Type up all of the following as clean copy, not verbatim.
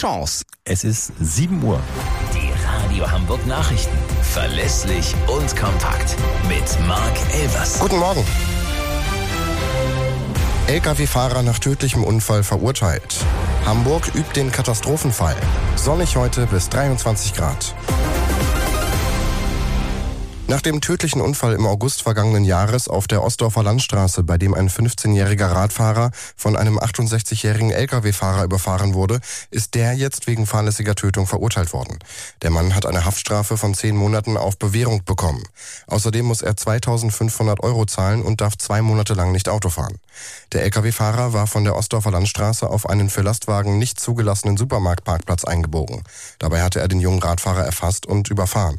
Chance. Es ist 7 Uhr. Die Radio Hamburg Nachrichten. Verlässlich und kompakt. Mit Marc Elvers. Guten Morgen. Lkw-Fahrer nach tödlichem Unfall verurteilt. Hamburg übt den Katastrophenfall. Sonnig heute bis 23 Grad. Nach dem tödlichen Unfall im August vergangenen Jahres auf der Ostdorfer Landstraße, bei dem ein 15-jähriger Radfahrer von einem 68-jährigen Lkw-Fahrer überfahren wurde, ist der jetzt wegen fahrlässiger Tötung verurteilt worden. Der Mann hat eine Haftstrafe von 10 Monaten auf Bewährung bekommen. Außerdem muss er 2.500 € zahlen und darf 2 Monate lang nicht Auto fahren. Der Lkw-Fahrer war von der Ostdorfer Landstraße auf einen für Lastwagen nicht zugelassenen Supermarktparkplatz eingebogen. Dabei hatte er den jungen Radfahrer erfasst und überfahren.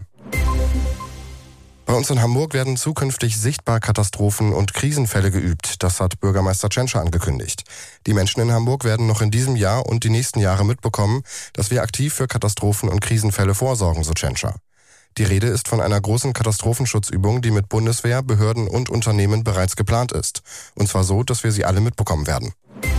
Bei uns in Hamburg werden zukünftig sichtbar Katastrophen- und Krisenfälle geübt. Das hat Bürgermeister Tschentscher angekündigt. Die Menschen in Hamburg werden noch in diesem Jahr und die nächsten Jahre mitbekommen, dass wir aktiv für Katastrophen- und Krisenfälle vorsorgen, so Tschentscher. Die Rede ist von einer großen Katastrophenschutzübung, die mit Bundeswehr, Behörden und Unternehmen bereits geplant ist. Und zwar so, dass wir sie alle mitbekommen werden.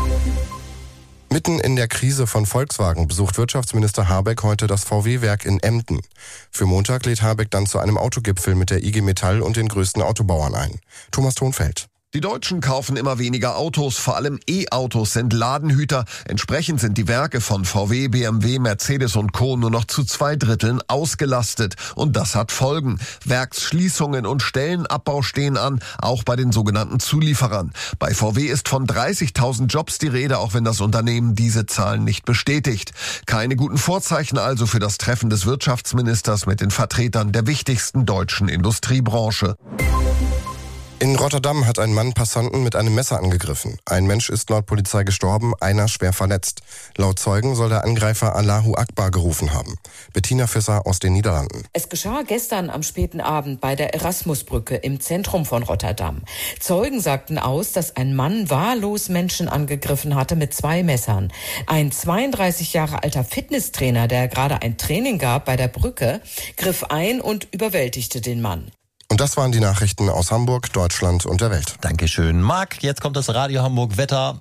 Mitten in der Krise von Volkswagen besucht Wirtschaftsminister Habeck heute das VW-Werk in Emden. Für Montag lädt Habeck dann zu einem Autogipfel mit der IG Metall und den größten Autobauern ein. Thomas Thonfeld. Die Deutschen kaufen immer weniger Autos, vor allem E-Autos sind Ladenhüter. Entsprechend sind die Werke von VW, BMW, Mercedes und Co. nur noch zu 2/3 ausgelastet. Und das hat Folgen. Werksschließungen und Stellenabbau stehen an, auch bei den sogenannten Zulieferern. Bei VW ist von 30.000 Jobs die Rede, auch wenn das Unternehmen diese Zahlen nicht bestätigt. Keine guten Vorzeichen also für das Treffen des Wirtschaftsministers mit den Vertretern der wichtigsten deutschen Industriebranche. In Rotterdam hat ein Mann Passanten mit einem Messer angegriffen. Ein Mensch ist laut Polizei gestorben, einer schwer verletzt. Laut Zeugen soll der Angreifer Allahu Akbar gerufen haben. Bettina Visser aus den Niederlanden. Es geschah gestern am späten Abend bei der Erasmusbrücke im Zentrum von Rotterdam. Zeugen sagten aus, dass ein Mann wahllos Menschen angegriffen hatte mit 2 Messern. Ein 32 Jahre alter Fitnesstrainer, der gerade ein Training gab bei der Brücke, griff ein und überwältigte den Mann. Und das waren die Nachrichten aus Hamburg, Deutschland und der Welt. Dankeschön, Marc. Jetzt kommt das Radio Hamburg Wetter.